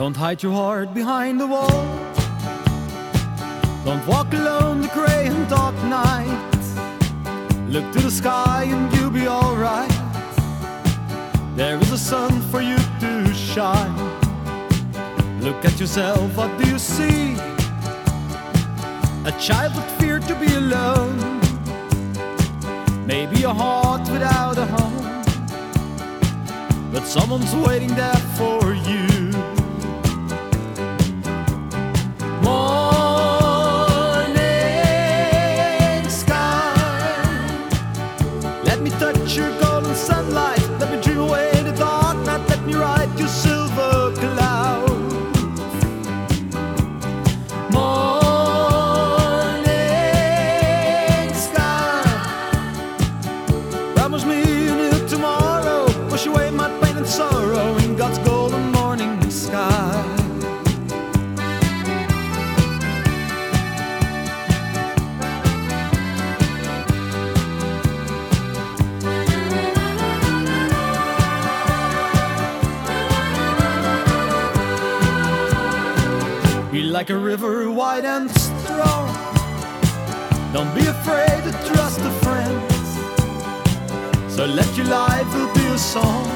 Don't hide your heart behind the wall. Don't walk alone the gray and dark night. Look to the sky and you'll be alright. There is a sun for you to shine. Look at yourself, what do you see? A child that feared to be alone. Maybe a heart without a home, but someone's waiting there for you. Morning sky, let me touch your golden sunlight. Let me dream away the dark night. Let me ride your silver cloud. Morning sky, promise me a new tomorrow. Wash away my pain and sorrow in God's golden morning sky. Be like a river wide and strong. Don't be afraid to trust a friend. So let your life will be a song.